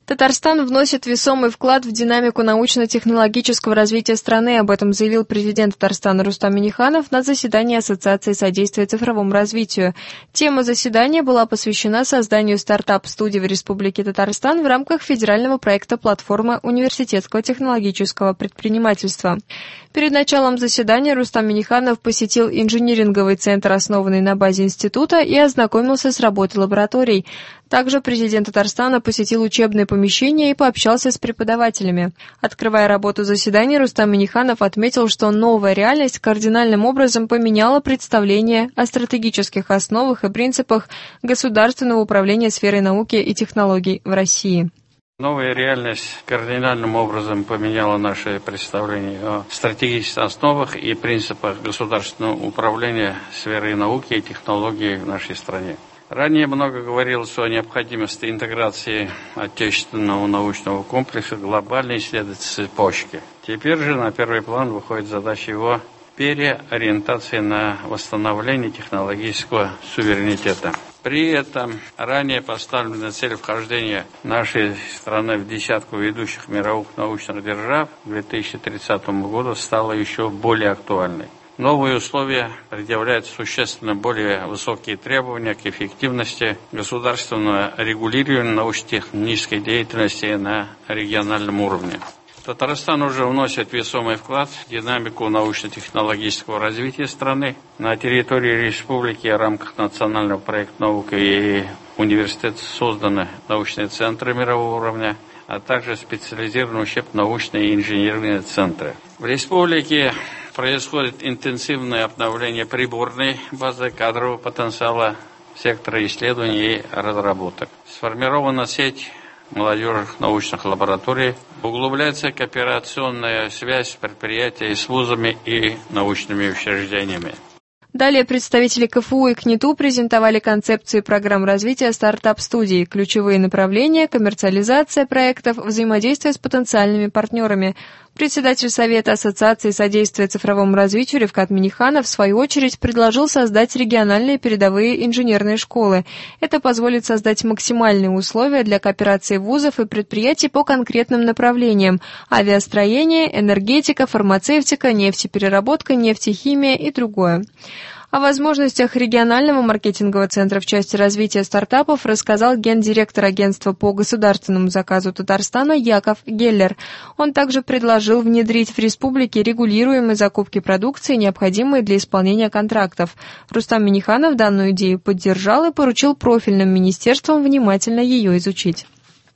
Татарстан вносит весомый вклад в динамику научно-технологического развития страны. Об этом заявил президент Татарстана Рустам Минниханов на заседании Ассоциации содействия цифровому развитию. Тема заседания была посвящена созданию стартап-студии в Республике Татарстан в рамках федерального проекта «Платформа университетского технологического предпринимательства». Перед началом заседания Рустам Минниханов посетил инжиниринговый центр, основанный на базе института, и ознакомился с работой лабораторий. Также президент Татарстана посетил учебные помещения и пообщался с преподавателями. Открывая работу заседания, Рустам Минниханов отметил, что новая реальность кардинальным образом поменяла представление о стратегических основах и принципах государственного управления сферой науки и технологий в России. Новая реальность кардинальным образом поменяла наше представление о стратегических основах и принципах государственного управления сферой науки и технологий в нашей стране. Ранее много говорилось о необходимости интеграции отечественного научного комплекса в глобальной исследовательской цепочке. Теперь же на первый план выходит задача его переориентации на восстановление технологического суверенитета. При этом ранее поставленная цель вхождения нашей страны в десятку ведущих мировых научных держав к 2030 году стала еще более актуальной. Новые условия предъявляют существенно более высокие требования к эффективности государственного регулирования научно-технической деятельности на региональном уровне. Татарстан уже вносит весомый вклад в динамику научно-технологического развития страны. На территории республики в рамках национального проекта «Наука» и университет созданы научные центры мирового уровня, а также специализированные учебно-научные и инженерные центры. В республике происходит интенсивное обновление приборной базы, кадрового потенциала сектора исследований и разработок. Сформирована сеть молодежных научных лабораторий, углубляется кооперационная связь с предприятиями, с вузами и научными учреждениями. Далее представители КФУ и КНИТУ презентовали концепции программ развития стартап-студий, ключевые направления, коммерциализация проектов, взаимодействие с потенциальными партнерами. Председатель Совета Ассоциации содействия цифровому развитию Рифкат Минниханов в свою очередь предложил создать региональные передовые инженерные школы. Это позволит создать максимальные условия для кооперации вузов и предприятий по конкретным направлениям – авиастроение, энергетика, фармацевтика, нефтепереработка, нефтехимия и другое. О возможностях регионального маркетингового центра в части развития стартапов рассказал гендиректор агентства по государственному заказу Татарстана Яков Геллер. Он также предложил внедрить в республике регулируемые закупки продукции, необходимые для исполнения контрактов. Рустам Минниханов данную идею поддержал и поручил профильным министерствам внимательно ее изучить.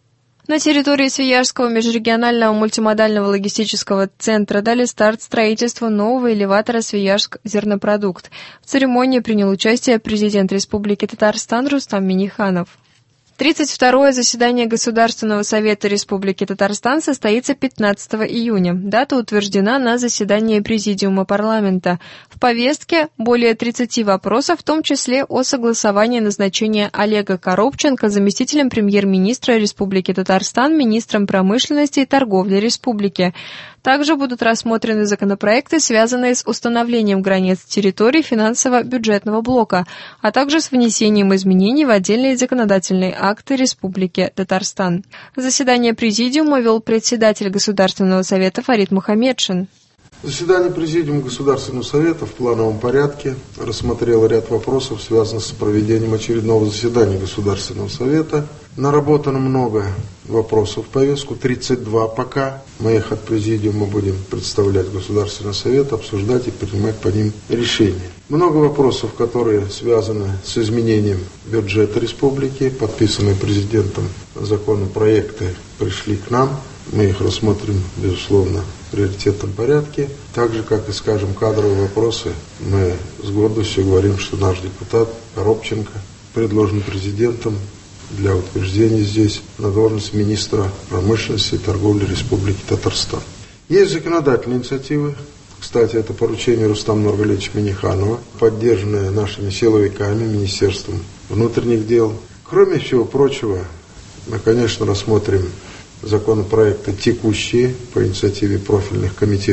На территории Свияжского межрегионального мультимодального логистического центра дали старт строительству нового элеватора «Свияжск-Зернопродукт». В церемонии принял участие президент Республики Татарстан Рустам Минниханов. 32-е заседание Государственного совета Республики Татарстан состоится 15 июня. Дата утверждена на заседании Президиума парламента. В повестке более 30 вопросов, в том числе о согласовании назначения Олега Коробченко заместителем премьер-министра Республики Татарстан, министром промышленности и торговли Республики. Также будут рассмотрены законопроекты, связанные с установлением границ территорий финансово-бюджетного блока, а также с внесением изменений в отдельные законодательные акты Республики Татарстан. Заседание Президиума вел председатель Государственного совета Фарид Мухаммедшин. Заседание Президиума Государственного совета в плановом порядке рассмотрело ряд вопросов, связанных с проведением очередного заседания Государственного совета. Наработано много вопросов в повестку, 32 пока. Мы их от Президиума будем представлять Государственный совет, обсуждать и принимать по ним решения. Много вопросов, которые связаны с изменением бюджета республики, подписанные президентом законопроекты пришли к нам. Мы их рассмотрим, безусловно, в приоритетном порядке. Так же, как и, скажем, кадровые вопросы, мы с гордостью говорим, что наш депутат Коробченко предложен президентом для утверждения здесь на должность министра промышленности и торговли Республики Татарстан. Есть законодательные инициативы. Кстати, это поручение Рустама Нургалиевича Минниханова, поддержанное нашими силовиками, Министерством внутренних дел. Кроме всего прочего, мы, конечно, рассмотрим законопроекты текущие по инициативе профильных комитетов.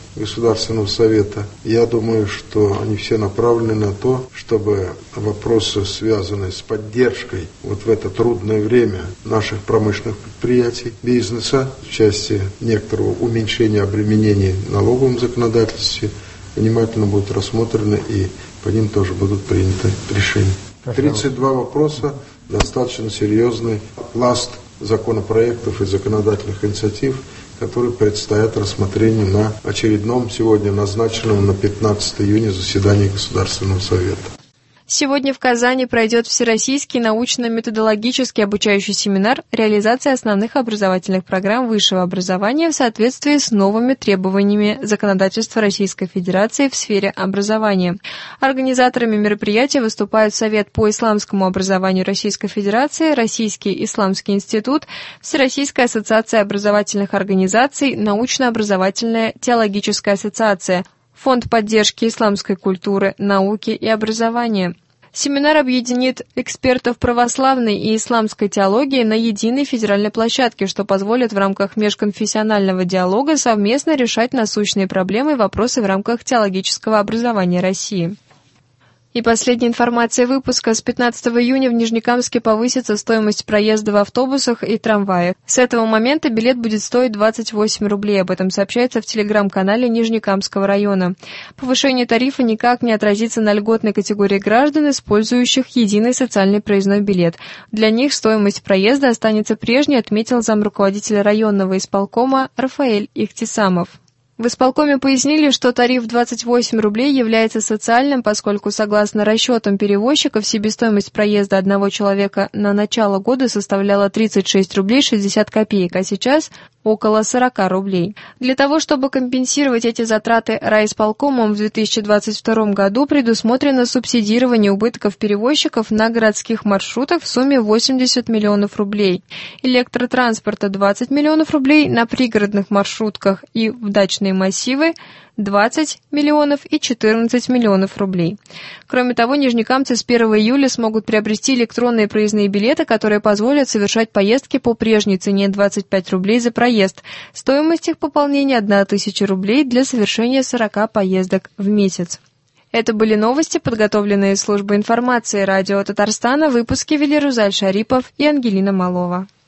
Государственного совета. Я думаю, что они все направлены на то, чтобы вопросы, связанные с поддержкой вот в это трудное время наших промышленных предприятий, бизнеса, в части некоторого уменьшения обременений в налоговом законодательстве, внимательно будут рассмотрены и по ним тоже будут приняты решения. 32 вопроса, достаточно серьезный пласт законопроектов и законодательных инициатив, которые предстоят рассмотрению на очередном, сегодня назначенном на 15 июня заседании Государственного совета. Сегодня в Казани пройдет Всероссийский научно-методологический обучающий семинар «Реализация основных образовательных программ высшего образования в соответствии с новыми требованиями законодательства Российской Федерации в сфере образования». Организаторами мероприятия выступают Совет по исламскому образованию Российской Федерации, Российский исламский институт, Всероссийская ассоциация образовательных организаций, Научно-образовательная теологическая ассоциация, Фонд поддержки исламской культуры, науки и образования. Семинар объединит экспертов православной и исламской теологии на единой федеральной площадке, что позволит в рамках межконфессионального диалога совместно решать насущные проблемы и вопросы в рамках теологического образования России. И последняя информация выпуска. С 15 июня в Нижнекамске повысится стоимость проезда в автобусах и трамваях. С этого момента билет будет стоить 28 рублей. Об этом сообщается в телеграм-канале Нижнекамского района. Повышение тарифа никак не отразится на льготной категории граждан, использующих единый социальный проездной билет. Для них стоимость проезда останется прежней, отметил замруководителя районного исполкома Рафаэль Ихтисамов. В исполкоме пояснили, что тариф 28 рублей является социальным, поскольку, согласно расчетам перевозчиков, себестоимость проезда одного человека на начало года составляла 36 рублей 60 копеек, а сейчас около 40 рублей. Для того, чтобы компенсировать эти затраты, райисполкомом в 2022 году предусмотрено субсидирование убытков перевозчиков на городских маршрутах в сумме 80 миллионов рублей, электротранспорта 20 миллионов рублей, на пригородных маршрутках и в дачные массивы 20 миллионов и 14 миллионов рублей. Кроме того, нижнекамцы с 1 июля смогут приобрести электронные проездные билеты, которые позволят совершать поездки по прежней цене 25 рублей за проезд. Стоимость их пополнения 1000 рублей для совершения 40 поездок в месяц. Это были новости, подготовленные службой информации радио Татарстана. Выпуски вели Рузаль Шарипов и Ангелина Малова.